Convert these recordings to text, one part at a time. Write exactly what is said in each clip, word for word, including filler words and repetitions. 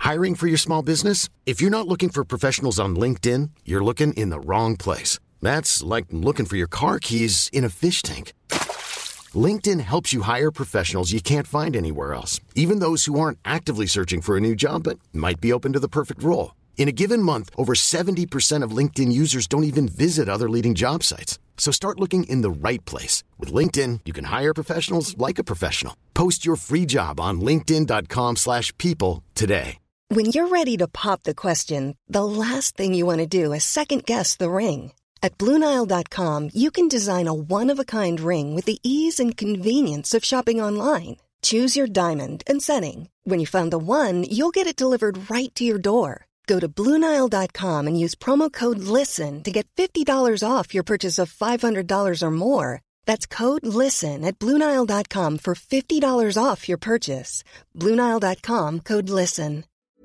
Hiring for your small business? If you're not looking for professionals on LinkedIn, you're looking in the wrong place. That's like looking for your car keys in a fish tank. LinkedIn helps you hire professionals you can't find anywhere else, even those who aren't actively searching for a new job but might be open to the perfect role. In a given month, over seventy percent of LinkedIn users don't even visit other leading job sites. So start looking in the right place. With LinkedIn, you can hire professionals like a professional. Post your free job on linkedin.com slash people today. When you're ready to pop the question, the last thing you want to do is second-guess the ring. At Blue Nile dot com, you can design a one-of-a-kind ring with the ease and convenience of shopping online. Choose your diamond and setting. When you find the one, you'll get it delivered right to your door. Go to Blue Nile dot com and use promo code LISTEN to get fifty dollars off your purchase of five hundred dollars or more. That's code LISTEN at Blue Nile dot com for fifty dollars off your purchase. Blue Nile dot com, code LISTEN.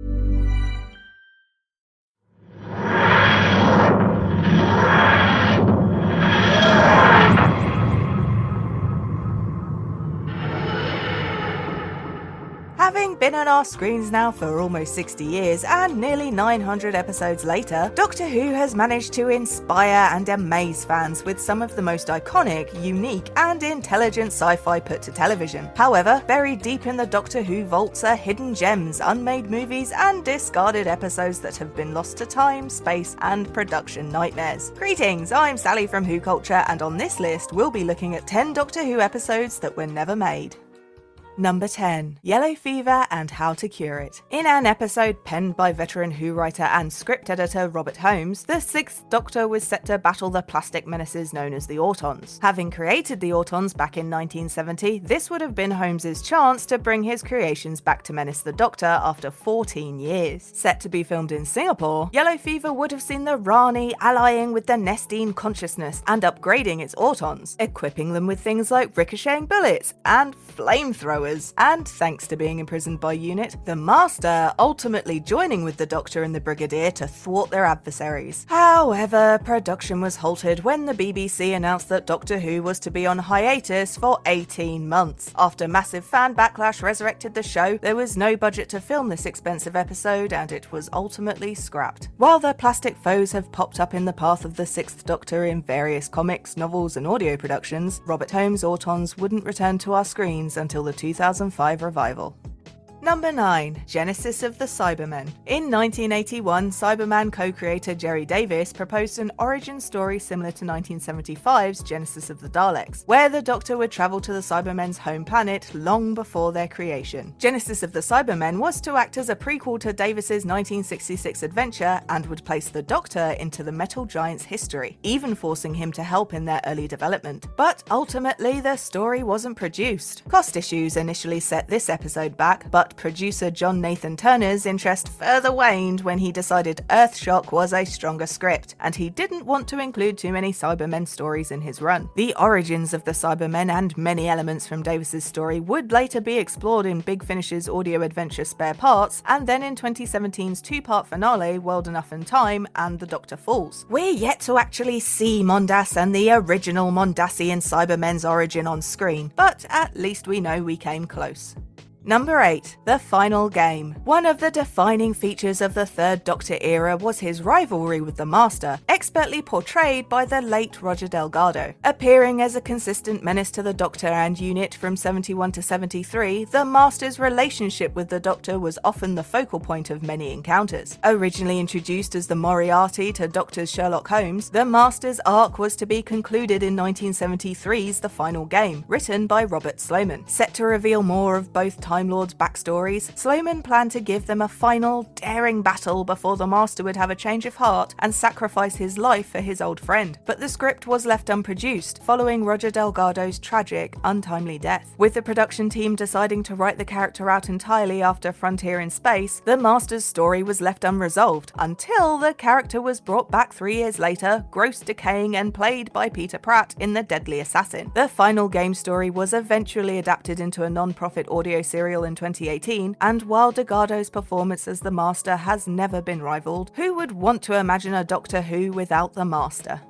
Having been on our screens now for almost sixty years and nearly nine hundred episodes later, Doctor Who has managed to inspire and amaze fans with some of the most iconic, unique and intelligent sci-fi put to television. However, buried deep in the Doctor Who vaults are hidden gems, unmade movies and discarded episodes that have been lost to time, space and production nightmares. Greetings, I'm Sally from Who Culture, and on this list we'll be looking at ten Doctor Who episodes that were never made. Number ten. Yellow Fever and How to Cure It. In an episode penned by veteran Who writer and script editor Robert Holmes, the Sixth Doctor was set to battle the plastic menaces known as the Autons. Having created the Autons back in nineteen seventy, this would have been Holmes' chance to bring his creations back to menace the Doctor after fourteen years. Set to be filmed in Singapore, Yellow Fever would have seen the Rani allying with the Nestene consciousness and upgrading its Autons, equipping them with things like ricocheting bullets and flamethrowers. And thanks to being imprisoned by UNIT, the Master ultimately joining with the Doctor and the Brigadier to thwart their adversaries. However, production was halted when the B B C announced that Doctor Who was to be on hiatus for eighteen months. After massive fan backlash resurrected the show, there was no budget to film this expensive episode and it was ultimately scrapped. While the plastic foes have popped up in the path of the Sixth Doctor in various comics, novels and audio productions, Robert Holmes' Autons wouldn't return to our screens until the two thousand five revival. Number nine. Genesis of the Cybermen. In nineteen eighty-one, Cyberman co-creator Jerry Davis proposed an origin story similar to nineteen seventy-five's Genesis of the Daleks, where the Doctor would travel to the Cybermen's home planet long before their creation. Genesis of the Cybermen was to act as a prequel to Davis's nineteen sixty-six adventure and would place the Doctor into the Metal Giant's history, even forcing him to help in their early development. But ultimately, the story wasn't produced. Cost issues initially set this episode back, but producer John Nathan Turner's interest further waned when he decided Earthshock was a stronger script, and he didn't want to include too many Cybermen stories in his run. The origins of the Cybermen and many elements from Davis's story would later be explored in Big Finish's audio adventure Spare Parts, and then in twenty seventeen's two-part finale World Enough and Time and The Doctor Falls. We're yet to actually see Mondas and the original Mondasian Cybermen's origin on screen, but at least we know we came close. Number eight. The Final Game. One of the defining features of the Third Doctor era was his rivalry with the Master, expertly portrayed by the late Roger Delgado. Appearing as a consistent menace to the Doctor and UNIT from seventy-one to seventy-three, the Master's relationship with the Doctor was often the focal point of many encounters. Originally introduced as the Moriarty to Doctor's Sherlock Holmes, the Master's arc was to be concluded in nineteen seventy-three's The Final Game, written by Robert Sloman. Set to reveal more of both Time Lords' backstories, Sloman planned to give them a final, daring battle before the Master would have a change of heart and sacrifice his life for his old friend. But the script was left unproduced, following Roger Delgado's tragic, untimely death. With the production team deciding to write the character out entirely after Frontier in Space, the Master's story was left unresolved, until the character was brought back three years later, gross, decaying and played by Peter Pratt in The Deadly Assassin. The Final Game story was eventually adapted into a non-profit audio series in twenty eighteen, and while Delgado's performance as the Master has never been rivaled, who would want to imagine a Doctor Who without the Master?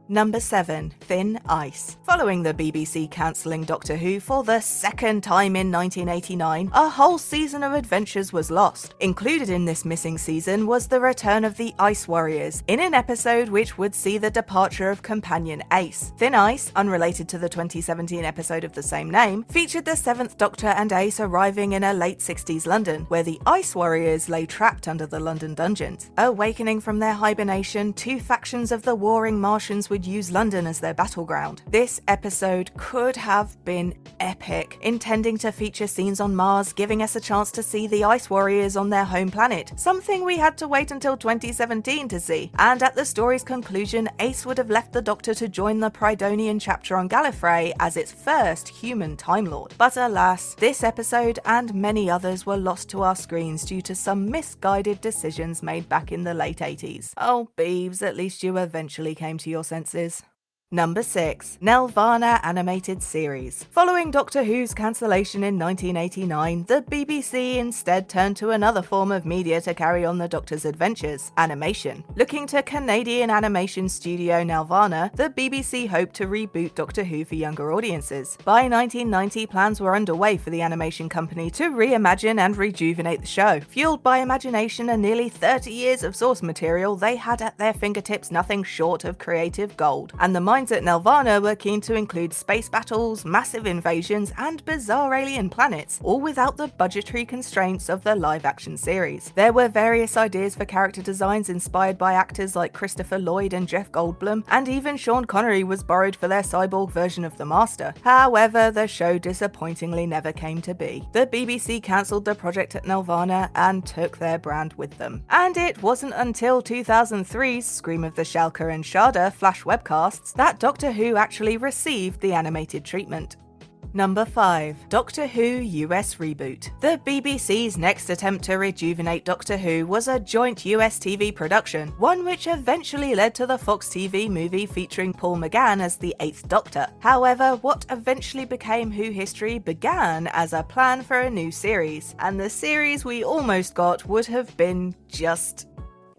Number seven. Thin Ice. Following the B B C cancelling Doctor Who for the second time in nineteen eighty-nine, a whole season of adventures was lost. Included in this missing season was the return of the Ice Warriors, in an episode which would see the departure of companion Ace. Thin Ice, unrelated to the twenty seventeen episode of the same name, featured the seventh Doctor and Ace arriving in a late sixties London, where the Ice Warriors lay trapped under the London dungeons. Awakening from their hibernation, two factions of the warring Martians would use London as their battleground. This episode could have been epic, intending to feature scenes on Mars, giving us a chance to see the Ice Warriors on their home planet, something we had to wait until twenty seventeen to see. And at the story's conclusion, Ace would have left the Doctor to join the Prydonian chapter on Gallifrey as its first human Time Lord. But alas, this episode and many others were lost to our screens due to some misguided decisions made back in the late eighties. Oh, Beebs, at least you eventually came to your senses. Number six. Nelvana Animated Series. Following Doctor Who's cancellation in nineteen eighty-nine, the B B C instead turned to another form of media to carry on the Doctor's adventures: animation. Looking to Canadian animation studio Nelvana, the B B C hoped to reboot Doctor Who for younger audiences. By nineteen ninety, plans were underway for the animation company to reimagine and rejuvenate the show. Fueled by imagination and nearly thirty years of source material, they had at their fingertips nothing short of creative gold. And the minds at Nelvana were keen to include space battles, massive invasions, and bizarre alien planets, all without the budgetary constraints of the live-action series. There were various ideas for character designs inspired by actors like Christopher Lloyd and Jeff Goldblum, and even Sean Connery was borrowed for their cyborg version of the Master. However, the show disappointingly never came to be. The B B C cancelled the project at Nelvana and took their brand with them. And it wasn't until two thousand three's Scream of the Shalka and Shada Flash webcasts that Doctor Who actually received the animated treatment. Number five. Doctor Who U S Reboot. The B B C's next attempt to rejuvenate Doctor Who was a joint U S T V production, one which eventually led to the Fox T V movie featuring Paul McGann as the eighth Doctor. However, what eventually became Who history began as a plan for a new series, and the series we almost got would have been just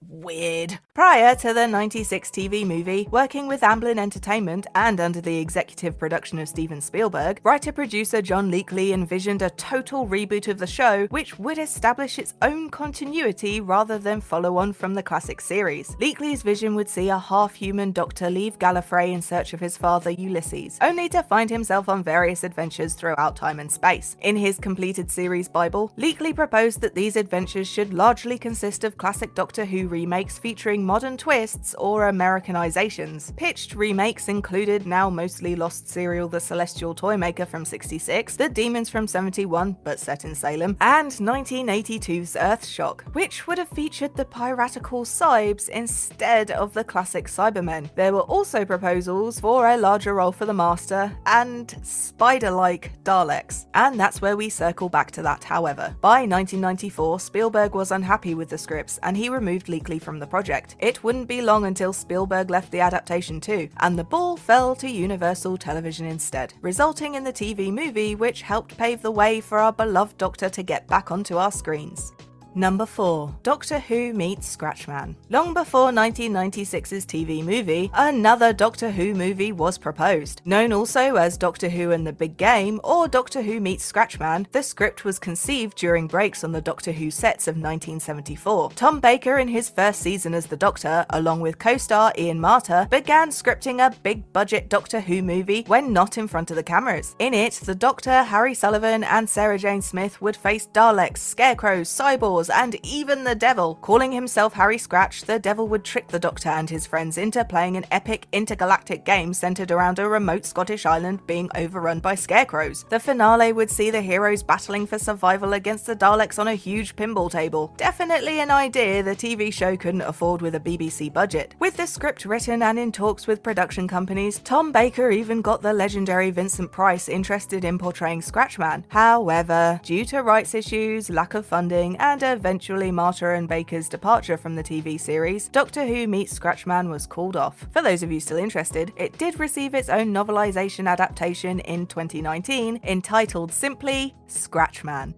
weird. Prior to the ninety-six T V movie, working with Amblin Entertainment and under the executive production of Steven Spielberg, writer-producer John Leakey envisioned a total reboot of the show which would establish its own continuity rather than follow on from the classic series. Leakey's vision would see a half-human Doctor leave Gallifrey in search of his father Ulysses, only to find himself on various adventures throughout time and space. In his completed series Bible, Leakey proposed that these adventures should largely consist of classic Doctor Who remakes featuring modern twists or Americanizations. Pitched remakes included now mostly lost serial The Celestial Toymaker from sixty-six, The Demons from seventy-one, but set in Salem, and nineteen eighty-two's Earthshock, which would have featured the piratical Cybes instead of the classic Cybermen. There were also proposals for a larger role for the Master and spider-like Daleks, and that's where we circle back to that. However, by nineteen ninety-four, Spielberg was unhappy with the scripts and he removed Leakey from the project. It wouldn't be long until Spielberg left the adaptation too, and the ball fell to Universal Television instead, resulting in the T V movie which helped pave the way for our beloved Doctor to get back onto our screens. Number four. Doctor Who meets Scratchman. Long before nineteen ninety-six's T V movie, another Doctor Who movie was proposed. Known also as Doctor Who and the Big Game or Doctor Who meets Scratchman, the script was conceived during breaks on the Doctor Who sets of nineteen seventy-four. Tom Baker, in his first season as the Doctor, along with co-star Ian Marter, began scripting a big-budget Doctor Who movie when not in front of the cameras. In it, the Doctor, Harry Sullivan, and Sarah Jane Smith would face Daleks, Scarecrows, Cyborgs, and even the Devil. Calling himself Harry Scratch, the Devil would trick the Doctor and his friends into playing an epic intergalactic game centered around a remote Scottish island being overrun by scarecrows. The finale would see the heroes battling for survival against the Daleks on a huge pinball table. Definitely an idea the T V show couldn't afford with a B B C budget. With the script written and in talks with production companies, Tom Baker even got the legendary Vincent Price interested in portraying Scratchman. However, due to rights issues, lack of funding, and eventually Marter and Baker's departure from the T V series, Doctor Who meets Scratchman was called off. For those of you still interested, it did receive its own novelization adaptation in twenty nineteen, entitled simply Scratchman.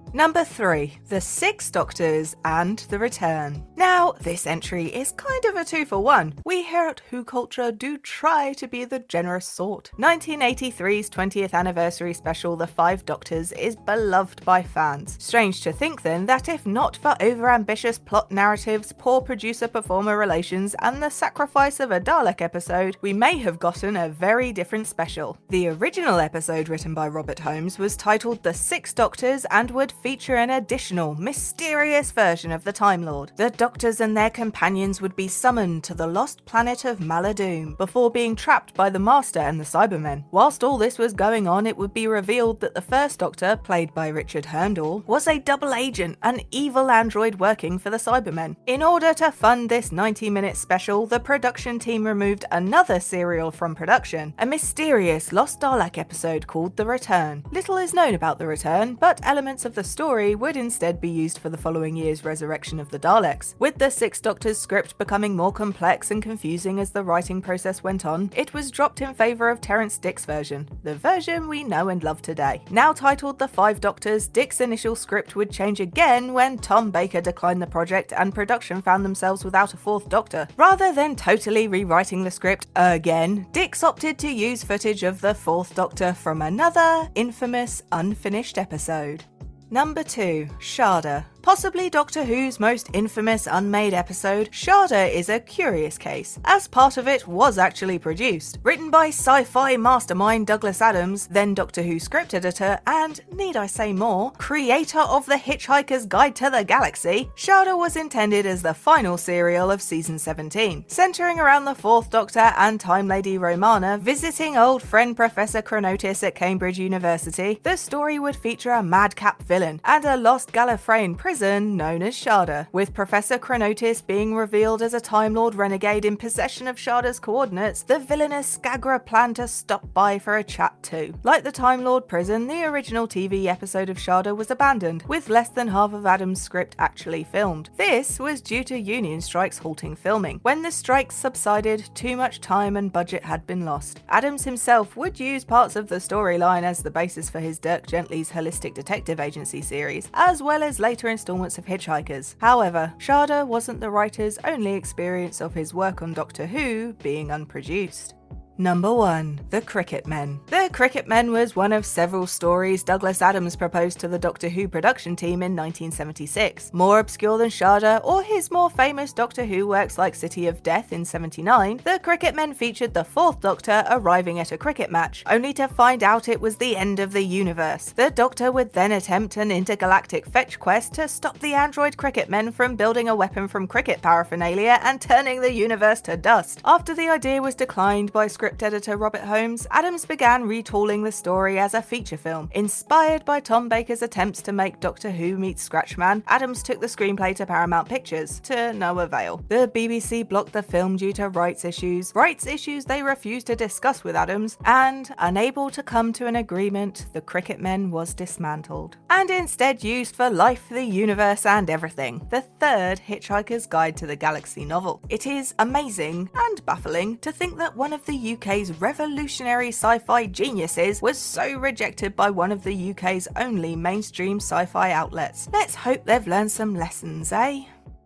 Number three, The Six Doctors and the Return. Now, this entry is kind of a two for one. We here at Who Culture do try to be the generous sort. nineteen eighty-three's twentieth anniversary special, The Five Doctors, is beloved by fans. Strange to think then that if not for overambitious plot narratives, poor producer-performer relations, and the sacrifice of a Dalek episode, we may have gotten a very different special. The original episode, written by Robert Holmes, was titled The Six Doctors and would feature an additional, mysterious version of the Time Lord. The Doctors and their companions would be summoned to the lost planet of Maladoom before being trapped by the Master and the Cybermen. Whilst all this was going on, it would be revealed that the first Doctor, played by Richard Hurndall, was a double agent, an evil android working for the Cybermen. In order to fund this ninety minute special, the production team removed another serial from production, a mysterious Lost Dalek episode called The Return. Little is known about The Return, but elements of the story would instead be used for the following year's resurrection of the Daleks. With the Six Doctors script becoming more complex and confusing as the writing process went on, it was dropped in favour of Terrance Dick's version, the version we know and love today. Now titled The Five Doctors, Dick's initial script would change again when Tom Baker declined the project and production found themselves without a fourth Doctor. Rather than totally rewriting the script again, Dick's opted to use footage of the fourth Doctor from another infamous unfinished episode. Number two, Shada. Possibly Doctor Who's most infamous unmade episode, Shada is a curious case, as part of it was actually produced. Written by sci-fi mastermind Douglas Adams, then Doctor Who script editor, and, need I say more, creator of The Hitchhiker's Guide to the Galaxy, Shada was intended as the final serial of season seventeen, centering around the fourth Doctor and Time Lady Romana visiting old friend Professor Chronotis at Cambridge University. The story would feature a madcap villain and a lost Gallifreyan prison known as Shada, with Professor Chronotis being revealed as a Time Lord renegade in possession of Shada's coordinates. The villainous Skagra planned to stop by for a chat too. Like the Time Lord prison, the original T V episode of Shada was abandoned, with less than half of Adams' script actually filmed. This was due to union strikes halting filming. When the strikes subsided, too much time and budget had been lost. Adams himself would use parts of the storyline as the basis for his Dirk Gently's Holistic Detective Agency series, as well as later installments of Hitchhikers. However, Shada wasn't the writer's only experience of his work on Doctor Who being unproduced. Number one, The Cricket Men. The Cricket Men was one of several stories Douglas Adams proposed to the Doctor Who production team in nineteen seventy-six. More obscure than Shada or his more famous Doctor Who works like City of Death in seventy-nine, The Cricket Men featured the fourth Doctor arriving at a cricket match, only to find out it was the end of the universe. The Doctor would then attempt an intergalactic fetch quest to stop the android cricket men from building a weapon from cricket paraphernalia and turning the universe to dust. After the idea was declined by script editor Robert Holmes, Adams began retooling the story as a feature film. Inspired by Tom Baker's attempts to make Doctor Who meets Scratchman, Adams took the screenplay to Paramount Pictures, to no avail. The B B C blocked the film due to rights issues, rights issues they refused to discuss with Adams, and, unable to come to an agreement, The Cricket Men was dismantled, and instead used for Life, the Universe and Everything, the third Hitchhiker's Guide to the Galaxy novel. It is amazing and baffling to think that one of the U K's revolutionary sci-fi geniuses was so rejected by one of the U K's only mainstream sci-fi outlets. Let's hope they've learned some lessons, eh?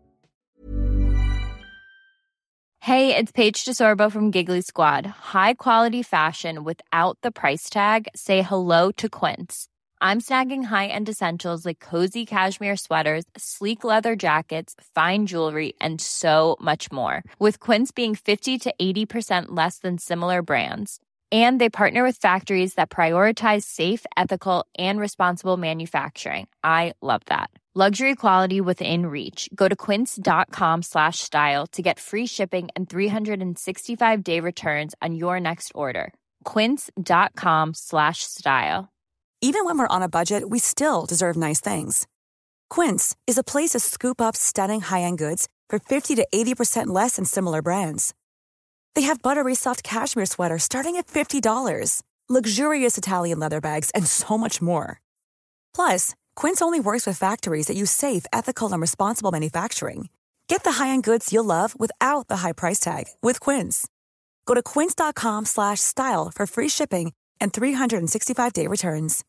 Hey, it's Paige DeSorbo from Giggly Squad. High quality fashion without the price tag. Say hello to Quince. I'm snagging high-end essentials like cozy cashmere sweaters, sleek leather jackets, fine jewelry, and so much more. With Quince being fifty to eighty percent less than similar brands. And they partner with factories that prioritize safe, ethical, and responsible manufacturing. I love that. Luxury quality within reach. Go to quince.com slash style to get free shipping and three sixty-five day returns on your next order. Quince.com slash style. Even when we're on a budget, we still deserve nice things. Quince is a place to scoop up stunning high-end goods for fifty to eighty percent less than similar brands. They have buttery soft cashmere sweaters starting at fifty dollars, luxurious Italian leather bags, and so much more. Plus, Quince only works with factories that use safe, ethical, and responsible manufacturing. Get the high-end goods you'll love without the high price tag with Quince. Go to quince.com slash style for free shipping and three sixty-five day returns.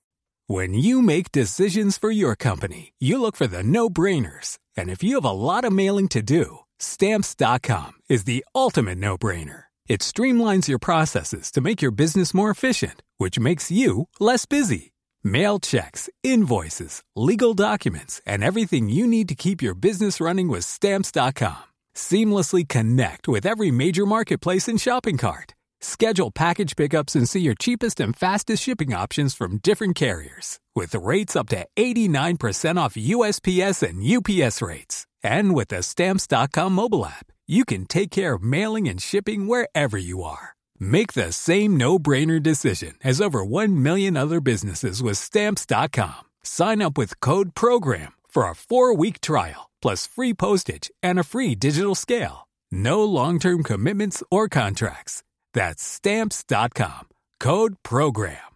When you make decisions for your company, you look for the no-brainers. And if you have a lot of mailing to do, Stamps dot com is the ultimate no-brainer. It streamlines your processes to make your business more efficient, which makes you less busy. Mail checks, invoices, legal documents, and everything you need to keep your business running with Stamps dot com. Seamlessly connect with every major marketplace and shopping cart. Schedule package pickups and see your cheapest and fastest shipping options from different carriers, with rates up to eighty-nine percent off U S P S and U P S rates. And with the Stamps dot com mobile app, you can take care of mailing and shipping wherever you are. Make the same no-brainer decision as over one million other businesses with Stamps dot com. Sign up with code PROGRAM for a four-week trial, plus free postage and a free digital scale. No long-term commitments or contracts. That's Stamps dot com. Code PROGRAM.